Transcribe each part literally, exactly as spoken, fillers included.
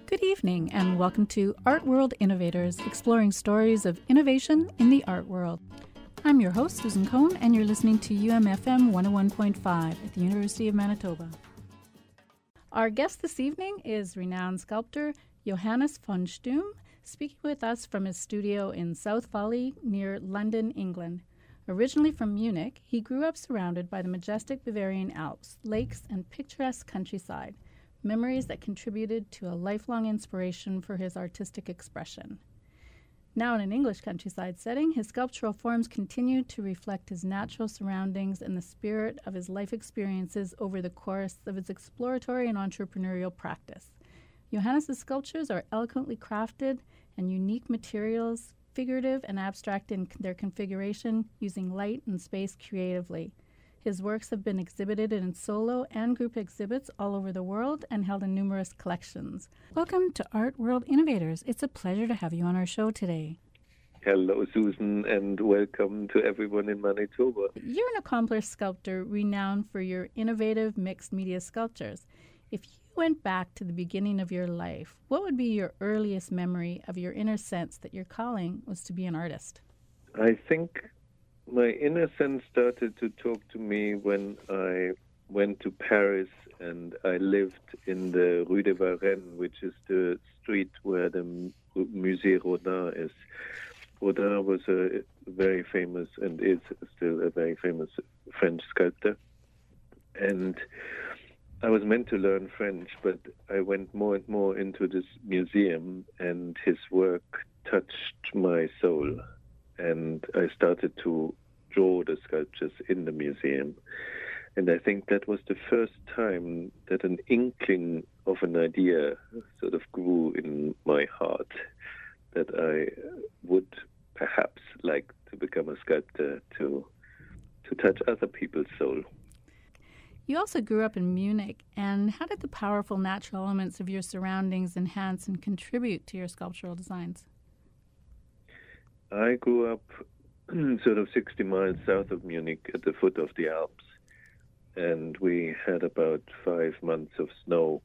Good evening and welcome to Art World Innovators, exploring stories of innovation in the art world. I'm your host, Susan Cohn, and you're listening to U M F M one oh one point five at the University of Manitoba. Our guest this evening is renowned sculptor Johannes von Stumm, speaking with us from his studio in South Valley near London, England. Originally from Munich, he grew up surrounded by the majestic Bavarian Alps, lakes, and picturesque countryside, memories that contributed to a lifelong inspiration for his artistic expression. Now in an English countryside setting, his sculptural forms continue to reflect his natural surroundings and the spirit of his life experiences over the course of his exploratory and entrepreneurial practice. Johannes' sculptures are eloquently crafted and unique materials, figurative and abstract in their configuration, using light and space creatively. His works have been exhibited in solo and group exhibits all over the world and held in numerous collections. Welcome to Art World Innovators. It's a pleasure to have you on our show today. Hello, Susan, and welcome to everyone in Manitoba. You're an accomplished sculptor renowned for your innovative mixed media sculptures. If you went back to the beginning of your life, what would be your earliest memory of your inner sense that your calling was to be an artist? I think my inner sense started to talk to me when I went to Paris and I lived in the Rue de Varenne, which is the street where the Musée Rodin is. Rodin was a very famous and is still a very famous French sculptor. And I was meant to learn French, but I went more and more into this museum, and his work touched my soul. And I started to draw the sculptures in the museum. And I think that was the first time that an inkling of an idea sort of grew in my heart, that I would perhaps like to become a sculptor to to touch other people's soul. You also grew up in Munich, and how did the powerful natural elements of your surroundings enhance and contribute to your sculptural designs? I grew up sort of sixty miles south of Munich at the foot of the Alps, and we had about five months of snow,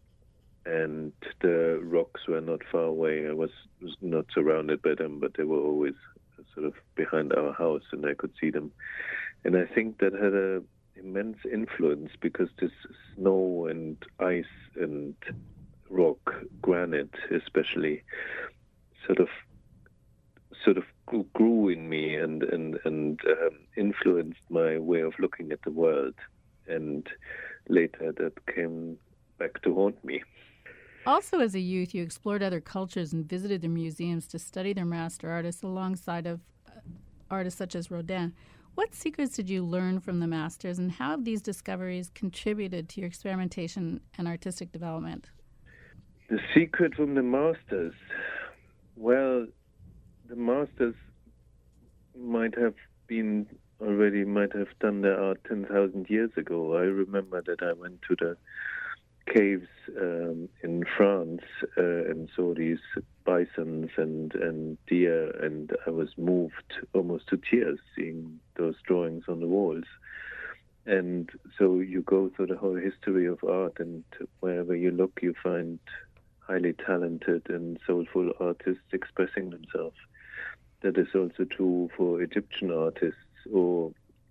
and the rocks were not far away. I was, was not surrounded by them, but they were always sort of behind our house, and I could see them. And I think that had a immense influence, because this snow and ice and rock, granite especially, sort of sort of grew, grew in me and and and um, influenced my way of looking at the world. And later that came back to haunt me. Also, as a youth, you explored other cultures and visited their museums to study their master artists alongside of uh, artists such as Rodin. What secrets did you learn from the masters, and how have these discoveries contributed to your experimentation and artistic development? The secret from the masters? Well, the masters might have been already, might have done their art ten thousand years ago. I remember that I went to the caves um, in France uh, and saw these bisons and, and deer, and I was moved almost to tears seeing those drawings on the walls. And so you go through the whole history of art, and wherever you look you find highly talented and soulful artists expressing themselves. That is also true for Egyptian artists. Or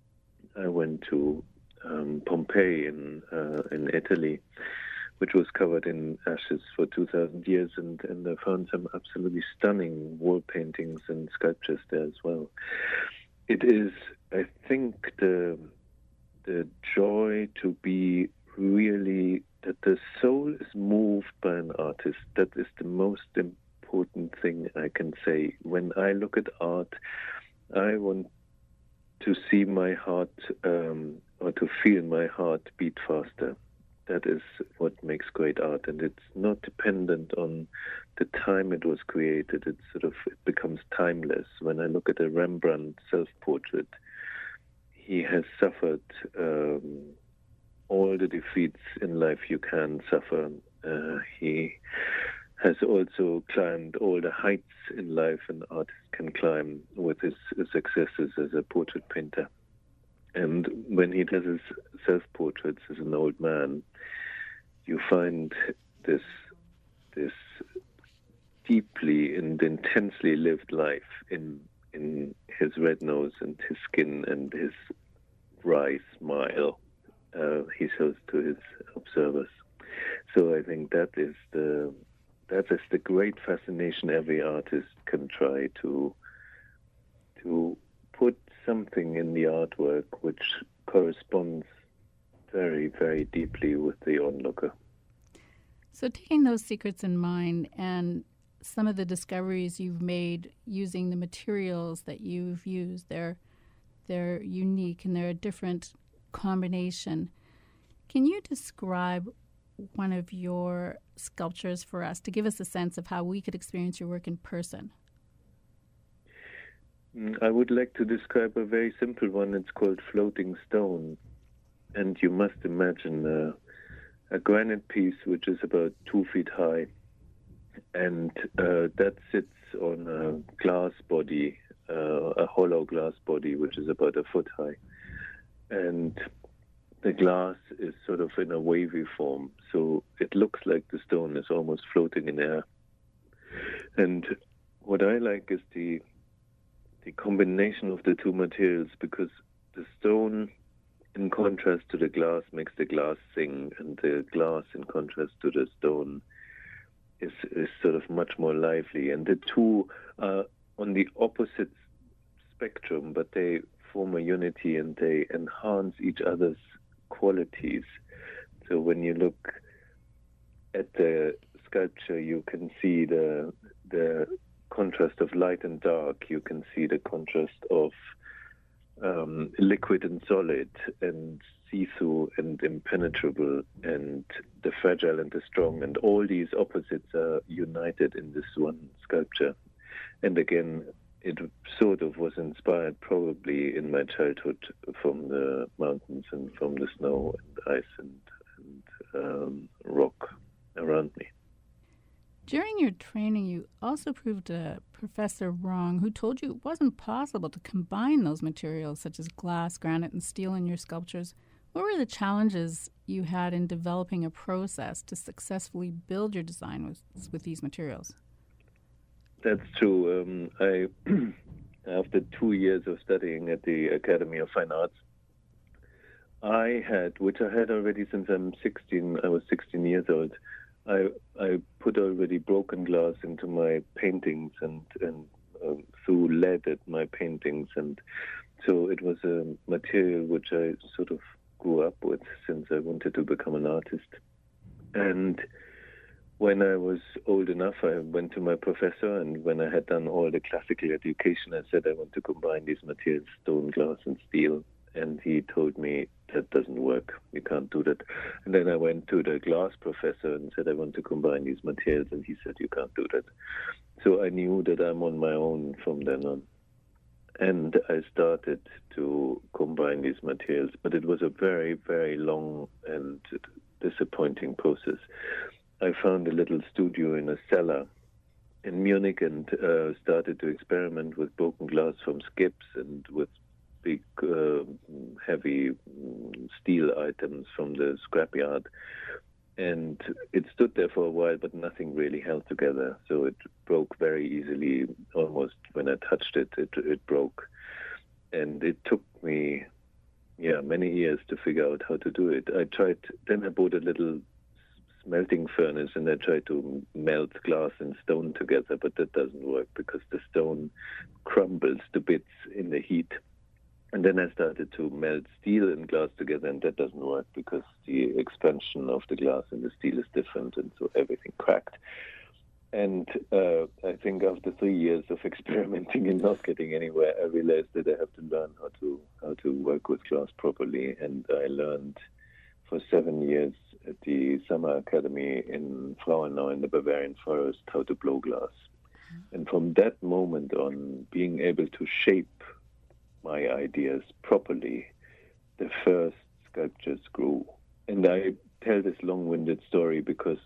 I went to um, Pompeii in uh, in Italy, which was covered in ashes for two thousand years, and, and I found some absolutely stunning wall paintings and sculptures there as well. It is, I think, the the joy to be really, that the soul is moved by an artist. That is the most important thing I can say. When I look at art, I want to see my heart, um, or to feel my heart beat faster. That is what makes great art, and it's not dependent on the time it was created. It sort of it becomes timeless. When I look at a Rembrandt self-portrait, he has suffered um, all the defeats in life you can suffer. Uh, he has also climbed all the heights in life an artist can climb with his successes as a portrait painter. And when he does his self-portraits as an old man, you find this this and intensely lived life in in his red nose and his skin and his wry smile uh, he shows to his observers. So I think that is the that is the great fascination every artist can try to to put something in the artwork which corresponds very, very deeply with the onlooker. So taking those secrets in mind and some of the discoveries you've made using the materials that you've used, they're, they're unique and they're a different combination. Can you describe one of your sculptures for us to give us a sense of how we could experience your work in person? I would like to describe a very simple one. It's called Floating Stone. And you must imagine uh, a granite piece which is about two feet high, and uh, that sits on a glass body, uh, a hollow glass body, which is about a foot high. And the glass is sort of in a wavy form, so it looks like the stone is almost floating in air. And what I like is the the combination of the two materials, because the stone, in contrast to the glass, makes the glass sing, and the glass, in contrast to the stone, is, is sort of much more lively. And the two are on the opposite spectrum, but they form a unity and they enhance each other's qualities. So when you look at the sculpture, you can see the the contrast of light and dark. You can see the contrast of um, liquid and solid, and see-through and impenetrable, and the fragile and the strong, and all these opposites are united in this one sculpture. And again, it sort of was inspired probably in my childhood from the mountains and from the snow and ice and, and um, rock around me. During your training, you also proved a professor wrong who told you it wasn't possible to combine those materials such as glass, granite, and steel in your sculptures. What were the challenges you had in developing a process to successfully build your design with, with these materials? That's true. Um, I, after two years of studying at the Academy of Fine Arts, I had, which I had already since I'm sixteen, I was sixteen years old, I I put already broken glass into my paintings and, and uh, threw lead at my paintings. And so it was a material which I sort of grew up with since I wanted to become an artist. And when I was old enough, I went to my professor, and when I had done all the classical education, I said I want to combine these materials, stone, glass, and steel. And he told me, that doesn't work, you can't do that. And then I went to the glass professor and said I want to combine these materials, and he said you can't do that. So I knew that I'm on my own from then on. And I started to combine these materials, but it was a very, very long and disappointing process. I found a little studio in a cellar in Munich and uh, started to experiment with broken glass from skips and with big, uh, heavy steel items from the scrapyard. And it stood there for a while, but nothing really held together. So it broke very easily. Almost when I touched it, it, it broke. And it took me, yeah, many years to figure out how to do it. I tried, then I bought a little melting furnace, and I tried to melt glass and stone together, but that doesn't work because the stone crumbles to bits in the heat. And then I started to melt steel and glass together, and that doesn't work because the expansion of the glass and the steel is different, and so everything cracked. And uh, I think after three years of experimenting and not getting anywhere, I realized that I have to learn how to how to work with glass properly. And I learned for seven years at the Summer Academy in Frauenau in the Bavarian Forest how to blow glass. And from that moment on, being able to shape my ideas properly, the first sculptures grew. And I tell this long-winded story because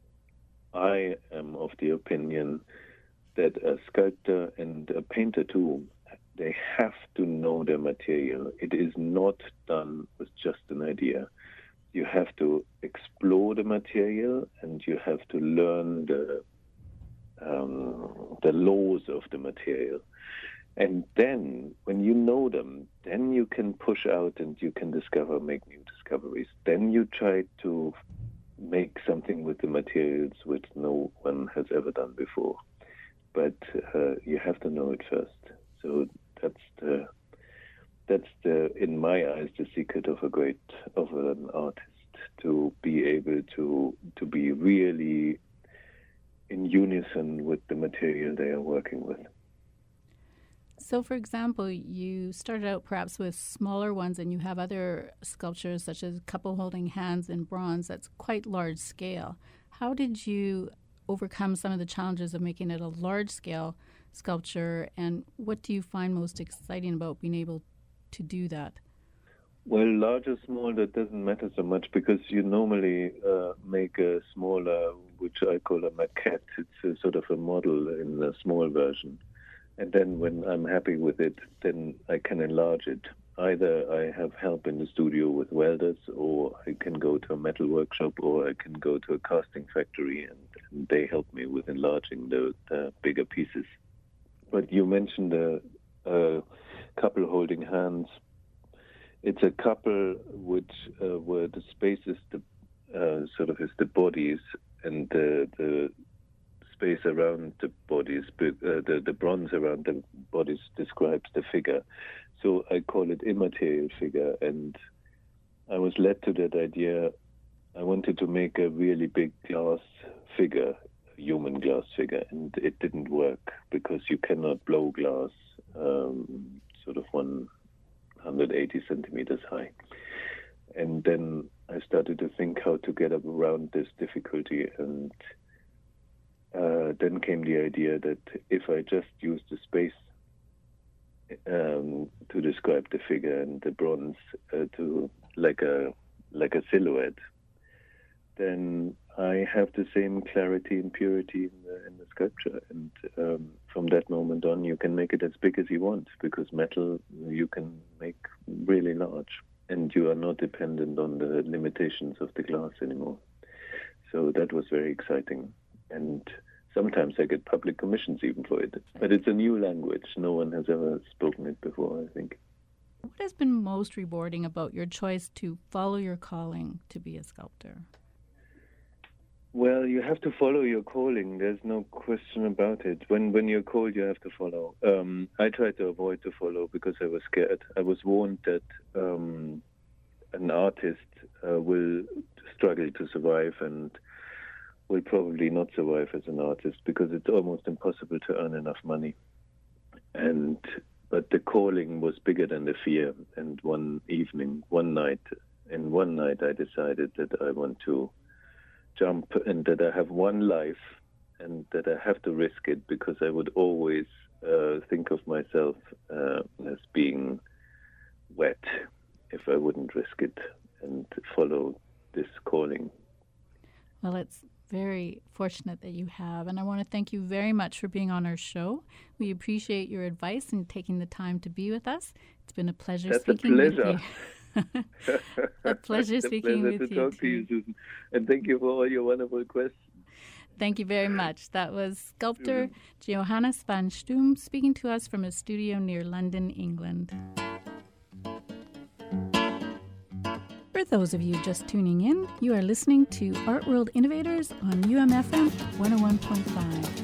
I am of the opinion that a sculptor and a painter too, they have to know their material. It is not done with just an idea. You have to explore the material, and you have to learn the um, the laws of the material. And then, when you know them, then you can push out and you can discover, make new discoveries. Then you try to make something with the materials which no one has ever done before. But uh, you have to know it first. So that's the, that's the, in my eyes, the secret of a great, of an artist, to be able to to be really in unison with the material they are working with. So, for example, you started out perhaps with smaller ones, and you have other sculptures such as a couple holding hands in bronze that's quite large scale. How did you overcome some of the challenges of making it a large scale sculpture, and what do you find most exciting about being able to do that? Well, large or small, that doesn't matter so much, because you normally uh, make a smaller, which I call a maquette. It's a sort of a model in a small version. And then when I'm happy with it, then I can enlarge it. Either I have help in the studio with welders, or I can go to a metal workshop, or I can go to a casting factory, and, and they help me with enlarging the, the bigger pieces. But you mentioned a, a couple holding hands. It's a couple which uh, where the space is the uh, sort of is the bodies, and the the space around the bodies, uh, the the bronze around the bodies describes the figure. So I call it immaterial figure, and I was led to that idea. I wanted to make a really big glass figure, a human glass figure, and it didn't work because you cannot blow glass um, sort of one hundred eighty centimeters high. And then I started to think how to get around this difficulty, and uh, then came the idea that if I just use the space um, to describe the figure and the bronze uh, to like a like a silhouette, then I have the same clarity and purity in the, in the sculpture. And um, from that moment on, you can make it as big as you want, because metal you can make really large, and you are not dependent on the limitations of the glass anymore. So that was very exciting. And sometimes I get public commissions even for it. But it's a new language. No one has ever spoken it before, I think. What has been most rewarding about your choice to follow your calling to be a sculptor? Well, you have to follow your calling. There's no question about it. When when you're called, you have to follow. Um, I tried to avoid to follow because I was scared. I was warned that um, an artist uh, will struggle to survive and will probably not survive as an artist because it's almost impossible to earn enough money. And but the calling was bigger than the fear. And one evening, one night, in one night, I decided that I want to jump, and that I have one life, and that I have to risk it, because I would always uh, think of myself uh, as being wet if I wouldn't risk it and follow this calling. Well, it's very fortunate that you have, and I want to thank you very much for being on our show. We appreciate your advice and taking the time to be with us. It's been a pleasure That's speaking a pleasure. with you. A pleasure speaking pleasure with to you. talk to you, Susan. And thank you for all your wonderful questions. Thank you very much. That was sculptor Johannes van Stoom speaking to us from a studio near London, England. For those of you just tuning in, you are listening to Art World Innovators on U M F M one oh one point five.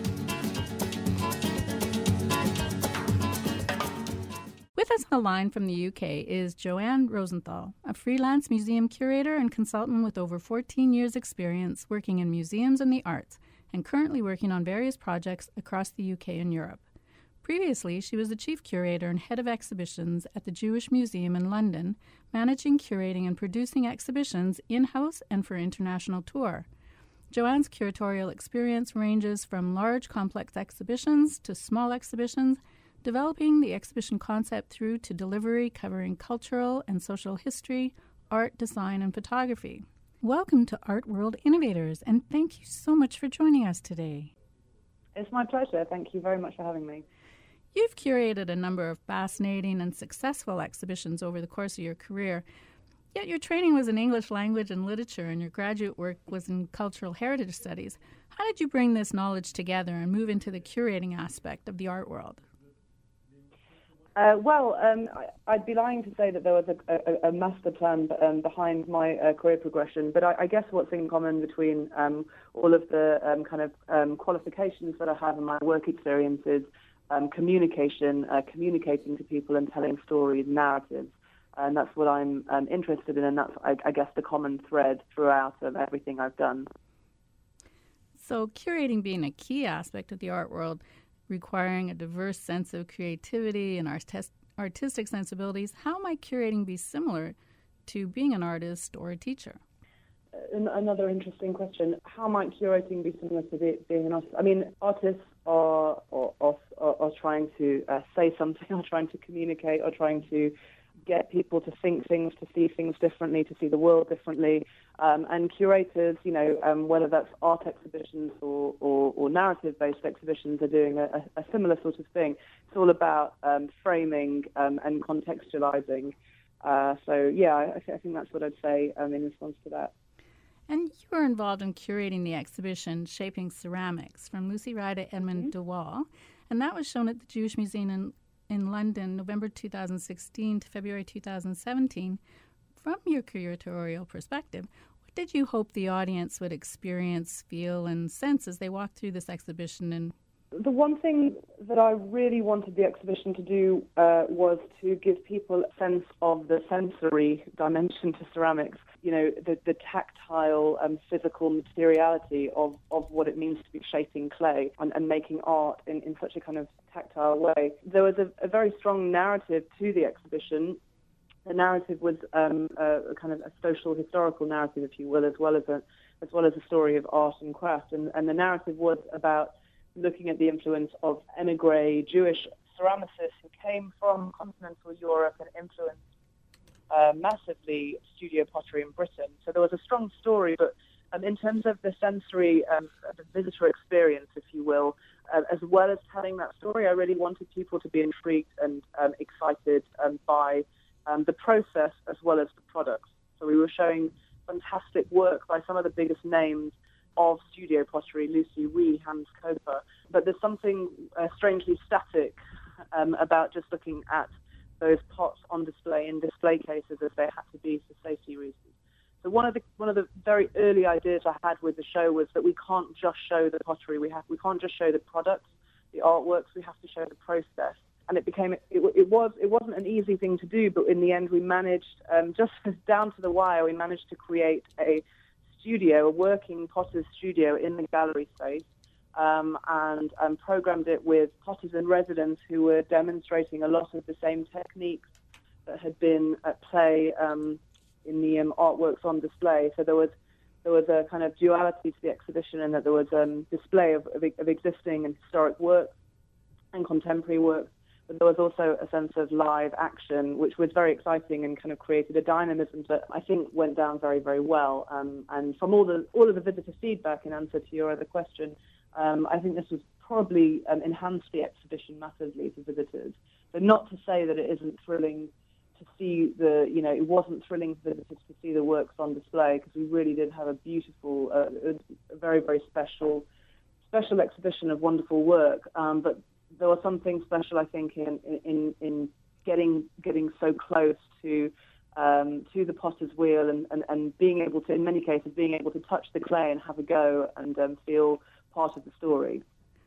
With us on the line from the U K is Joanne Rosenthal, a freelance museum curator and consultant with over fourteen years' experience working in museums and the arts, and currently working on various projects across the U K and Europe. Previously, she was the chief curator and head of exhibitions at the Jewish Museum in London, managing, curating, and producing exhibitions in-house and for international tour. Joanne's curatorial experience ranges from large, complex exhibitions to small exhibitions, developing the exhibition concept through to delivery covering cultural and social history, art, design, and photography. Welcome to Art World Innovators, and thank you so much for joining us today. It's my pleasure. Thank you very much for having me. You've curated a number of fascinating and successful exhibitions over the course of your career. Yet your training was in English language and literature, and your graduate work was in cultural heritage studies. How did you bring this knowledge together and move into the curating aspect of the art world? Uh, well, um, I, I'd be lying to say that there was a, a, a master plan um, behind my uh, career progression, but I, I guess what's in common between um, all of the um, kind of um, qualifications that I have in my work experience is um, communication, uh, communicating to people and telling stories, narratives, and that's what I'm um, interested in, and that's, I, I guess, the common thread throughout of everything I've done. So curating being a key aspect of the art world, requiring a diverse sense of creativity and artist, artistic sensibilities, how might curating be similar to being an artist or a teacher? Another interesting question. How might curating be similar to be, being an artist? I mean, artists are, are, are, are trying to uh, say something, or trying to communicate, or trying to get people to think things, to see things differently, to see the world differently. Um, and curators, you know, um, whether that's art exhibitions or, or, or narrative-based exhibitions, are doing a, a similar sort of thing. It's all about um, framing um, and contextualizing. Uh, so, yeah, I, I think that's what I'd say um, in response to that. And you were involved in curating the exhibition Shaping Ceramics from Lucy Rye to Edmund mm-hmm. DeWall, and that was shown at the Jewish Museum in in London, November two thousand sixteen to February two thousand seventeen. From your curatorial perspective, what did you hope the audience would experience, feel, and sense as they walked through this exhibition? And the one thing that I really wanted the exhibition to do uh, was to give people a sense of the sensory dimension to ceramics, you know, the, the tactile and physical materiality of, of what it means to be shaping clay and, and making art in, in such a kind of tactile way. There was a, a very strong narrative to the exhibition. The narrative was um, a, a kind of a social historical narrative, if you will, as well as a as well as a story of art and craft. And, and the narrative was about looking at the influence of émigré Jewish ceramicists who came from continental Europe and influenced uh, massively studio pottery in Britain. So there was a strong story, but um, in terms of the sensory, um, the visitor experience, if you will, uh, as well as telling that story, I really wanted people to be intrigued and um, excited um, by um, the process as well as the products. So we were showing fantastic work by some of the biggest names of studio pottery, Lucy Rye, Hans Koper. But there's something uh, strangely static um, about just looking at those pots on display in display cases as they had to be for safety reasons. So one of the one of the very early ideas I had with the show was that we can't just show the pottery. We have we can't just show the products, the artworks. We have to show the process. And it became it, it was it wasn't an easy thing to do, but in the end we managed um, just down to the wire. We managed to create a studio, a working potter's studio in the gallery space, um, and um, programmed it with potters in residence who were demonstrating a lot of the same techniques that had been at play um, in the um, artworks on display. So there was there was a kind of duality to the exhibition, in that there was a um, display of, of, of existing and historic work and contemporary work, but there was also a sense of live action, which was very exciting and kind of created a dynamism that I think went down very, very well. Um, and from all the all of the visitor feedback, in answer to your other question, um, I think this was probably um, enhanced the exhibition massively for visitors. But not to say that it isn't thrilling to see the, you know, it wasn't thrilling for visitors to see the works on display, because we really did have a beautiful, uh, a very, very special, special exhibition of wonderful work. Um, but there was something special, I think, in in, in getting getting so close to um, to the potter's wheel and, and, and being able to, in many cases, being able to touch the clay and have a go and um, feel part of the story.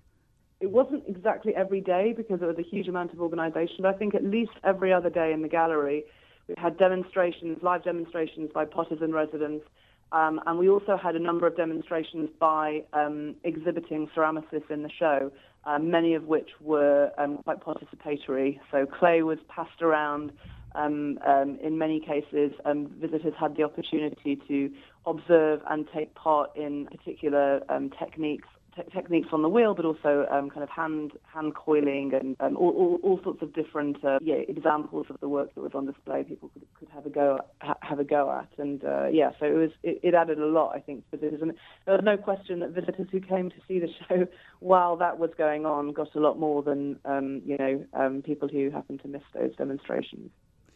It wasn't exactly every day because there was a huge amount of organisation, but I think at least every other day in the gallery we had demonstrations, live demonstrations by potters in residence. Um, and we also had a number of demonstrations by um, exhibiting ceramicists in the show, um, many of which were um, quite participatory. So clay was passed around. Um, um, in many cases, um, visitors had the opportunity to observe and take part in particular um, techniques te- techniques on the wheel, but also um, kind of hand hand coiling and um, all, all, all sorts of different uh, yeah, examples of the work that was on display. People could, could have a go ha- have a go at, and uh, yeah, so it was it, it added a lot, I think, to visitors. And there was no question that visitors who came to see the show while that was going on got a lot more than um, you know um, people who happened to miss those demonstrations.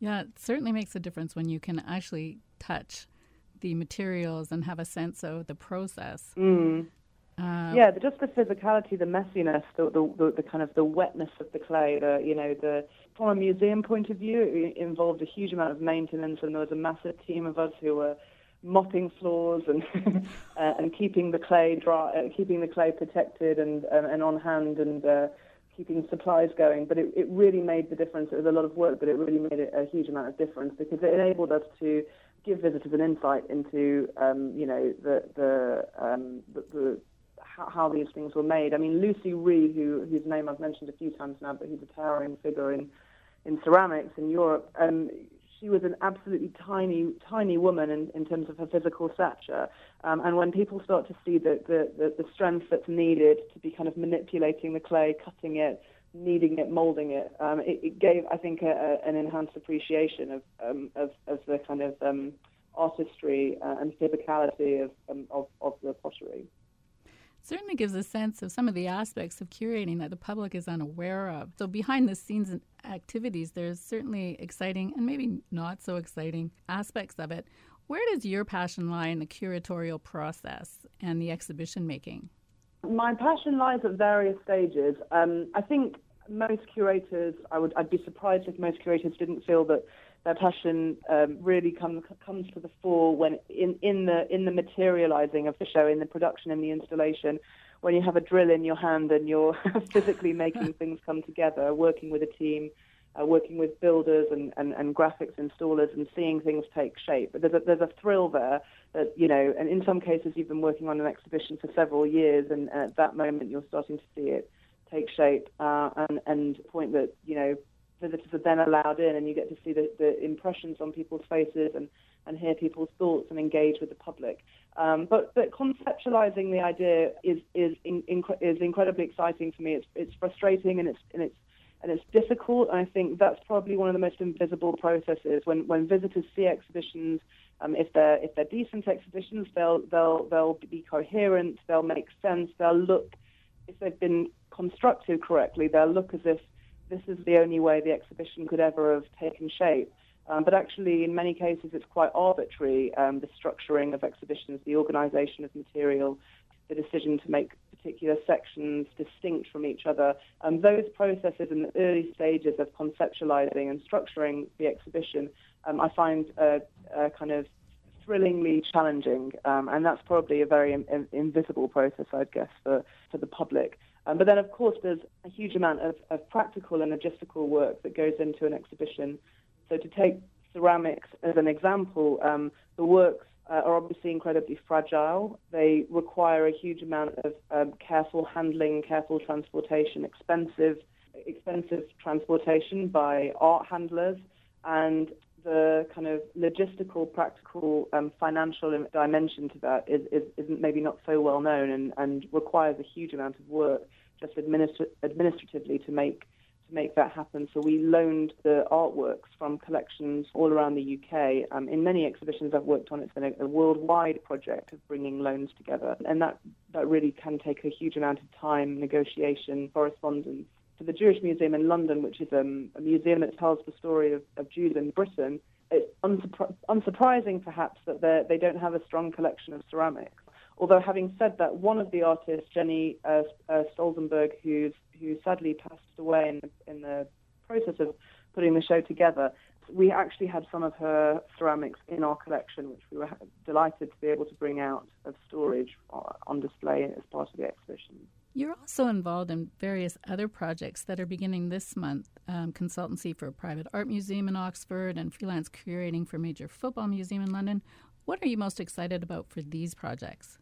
Yeah, it certainly makes a difference when you can actually touch the materials and have a sense of the process. Mm. Uh, yeah, the, just the physicality, the messiness, the, the the the kind of the wetness of the clay. The you know the from a museum point of view, it involved a huge amount of maintenance, and there was a massive team of us who were mopping floors and uh, and keeping the clay dry, uh, keeping the clay protected and uh, and on hand, and uh, keeping supplies going. But it, it really made the difference. It was a lot of work, but it really made it a huge amount of difference because it enabled us to give visitors an insight into um, you know the the, um, the, the how, how these things were made. I mean, Lucy Ree, who whose name I've mentioned a few times now, but who's a towering figure in in ceramics in Europe. Um, She was an absolutely tiny, tiny woman in, in terms of her physical stature. Um, and when people start to see the, the, the, the strength that's needed to be kind of manipulating the clay, cutting it, kneading it, molding it, um, it, it gave, I think, a, a, an enhanced appreciation of, um, of, of the kind of um, artistry uh, and physicality of, um, of, of the pottery. Certainly gives a sense of some of the aspects of curating that the public is unaware of. So behind the scenes activities, there's certainly exciting and maybe not so exciting aspects of it. Where does your passion lie in the curatorial process and the exhibition making? My passion lies at various stages. Um, I think most curators, I would, I'd be surprised if most curators didn't feel that their passion um, really comes comes to the fore when in, in the in the materializing of the show, in the production, in the installation, when you have a drill in your hand and you're physically making things come together, working with a team, uh, working with builders and, and, and graphics installers, and seeing things take shape. But there's a, there's a thrill there that, you know, and in some cases you've been working on an exhibition for several years, and at that moment you're starting to see it take shape, uh, and and the point that, you know, visitors are then allowed in, and you get to see the, the impressions on people's faces and, and hear people's thoughts and engage with the public. Um, but but conceptualizing the idea is is in, in, is incredibly exciting for me. It's it's frustrating and it's and it's and it's difficult. And I think that's probably one of the most invisible processes. When when visitors see exhibitions, um, if they're if they're decent exhibitions, they'll they'll they'll be coherent. They'll make sense. They'll look, if they've been constructed correctly, they'll look as if this is the only way the exhibition could ever have taken shape. Um, but actually, in many cases, it's quite arbitrary, um, the structuring of exhibitions, the organization of material, the decision to make particular sections distinct from each other. Um, those processes in the early stages of conceptualizing and structuring the exhibition, um, I find uh, uh, kind of thrillingly challenging. Um, and that's probably a very in- invisible process, I'd guess, for, for the public. Um, but then, of course, there's a huge amount of, of practical and logistical work that goes into an exhibition. So to take ceramics as an example, um, the works uh, are obviously incredibly fragile. They require a huge amount of um, careful handling, careful transportation, expensive, expensive transportation by art handlers, and the kind of logistical, practical, um, financial dimension to that is, is, is maybe not so well known, and, and requires a huge amount of work just administ- administratively to make to make that happen. So we loaned the artworks from collections all around the U K. Um, in many exhibitions I've worked on, it's been a, a worldwide project of bringing loans together, and that, that really can take a huge amount of time, negotiation, correspondence. For the Jewish Museum in London, which is um, a museum that tells the story of, of Jews in Britain, it's unsurpri- unsurprising perhaps that they don't have a strong collection of ceramics. Although having said that, one of the artists, Jenny uh, uh, Stolzenberg, who's, who sadly passed away in the, in the process of putting the show together, we actually had some of her ceramics in our collection, which we were delighted to be able to bring out of storage on display as part of the exhibition. You're also involved in various other projects that are beginning this month, um, consultancy for a private art museum in Oxford and freelance curating for a major football museum in London. What are you most excited about for these projects?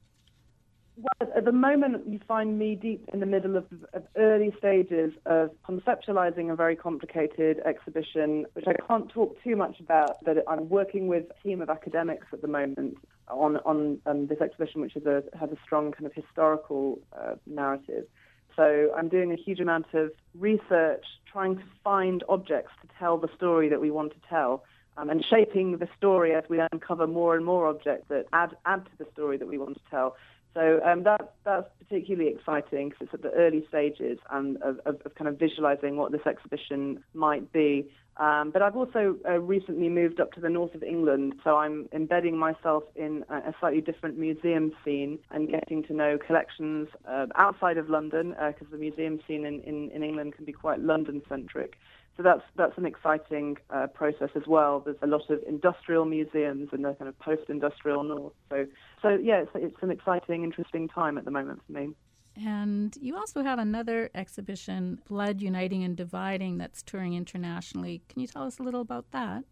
Well, at the moment, you find me deep in the middle of, of early stages of conceptualizing a very complicated exhibition, which I can't talk too much about, but I'm working with a team of academics at the moment on, on um, this exhibition, which is a, has a strong kind of historical uh, narrative. So I'm doing a huge amount of research, trying to find objects to tell the story that we want to tell, um, and shaping the story as we uncover more and more objects that add, add to the story that we want to tell. So um, that, that's particularly exciting because it's at the early stages and of, of, of kind of visualizing what this exhibition might be. Um, but I've also uh, recently moved up to the north of England, so I'm embedding myself in a, a slightly different museum scene and getting to know collections uh, outside of London, because uh, the museum scene in, in, in England can be quite London-centric. So that's that's an exciting uh, process as well. There's a lot of industrial museums in the kind of post-industrial north. So, so yeah, it's, it's an exciting, interesting time at the moment for me. And you also have another exhibition, Blood Uniting and Dividing, that's touring internationally. Can you tell us a little about that?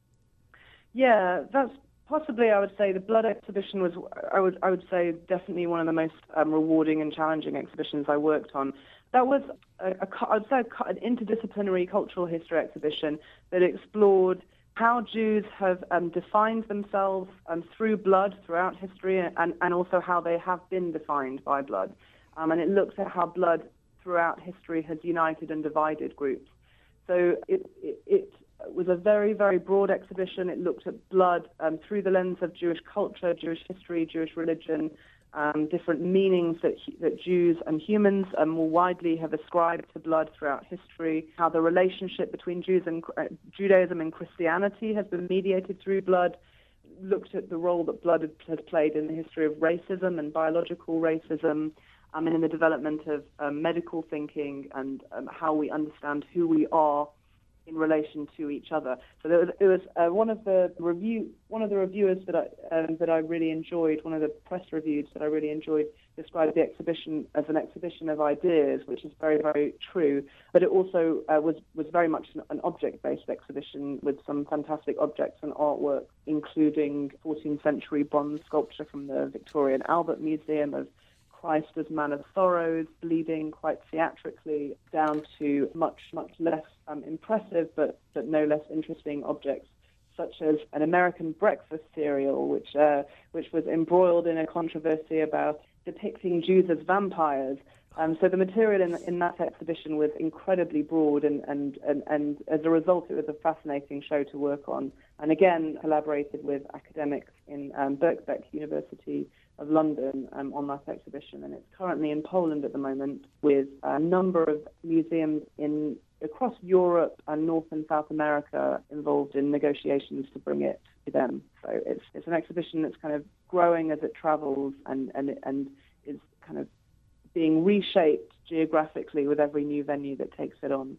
Yeah, that's possibly, I would say, the Blood exhibition was, I would I would say, definitely one of the most um, rewarding and challenging exhibitions I worked on. That was, a, a, I would say, an interdisciplinary cultural history exhibition that explored how Jews have um, defined themselves um, through blood throughout history, and, and also how they have been defined by blood. Um, and it looks at how blood throughout history has united and divided groups. So it, it, it was a very, very broad exhibition. It looked at blood um, through the lens of Jewish culture, Jewish history, Jewish religion, um, different meanings that, that Jews and humans um, more widely have ascribed to blood throughout history, how the relationship between Jews and uh, Judaism and Christianity has been mediated through blood, looked at the role that blood has played in the history of racism and biological racism, Um, and in the development of um, medical thinking and um, how we understand who we are in relation to each other. So there was, it was uh, one of the review, one of the reviewers that I um, that I really enjoyed. One of the press reviews that I really enjoyed described the exhibition as an exhibition of ideas, which is very, very true. But it also uh, was was very much an, an object-based exhibition with some fantastic objects and artwork, including fourteenth century bronze sculpture from the Victoria and Albert Museum of Christ as Man of Sorrows, bleeding quite theatrically, down to much, much less um, impressive but, but no less interesting objects, such as an American breakfast cereal, which uh, which was embroiled in a controversy about depicting Jews as vampires. Um, so the material in, in that exhibition was incredibly broad, and, and, and, and as a result, it was a fascinating show to work on. And again, collaborated with academics in um, Birkbeck University of London um, on that exhibition, and it's currently in Poland at the moment with a number of museums in across Europe and North and South America involved in negotiations to bring it to them. So it's it's an exhibition that's kind of growing as it travels and and and is kind of being reshaped geographically with every new venue that takes it on.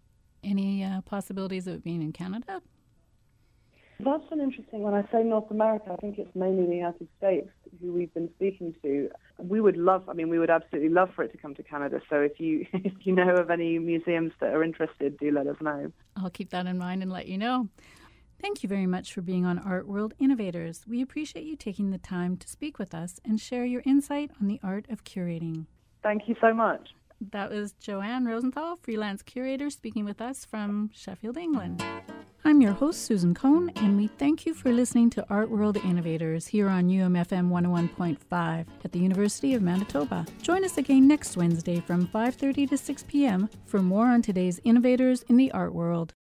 Any uh, possibilities of it being in Canada? That's an interesting one. I say North America. I think it's mainly the United States who we've been speaking to. We would love, I mean, we would absolutely love for it to come to Canada. So if you if you know of any museums that are interested, do let us know. I'll keep that in mind and let you know. Thank you very much for being on Art World Innovators. We appreciate you taking the time to speak with us and share your insight on the art of curating. Thank you so much. That was Joanne Rosenthal, freelance curator, speaking with us from Sheffield, England. I'm your host, Susan Cohn, and we thank you for listening to Art World Innovators here on U M F M one oh one point five at the University of Manitoba. Join us again next Wednesday from five thirty to six p.m. for more on today's innovators in the art world.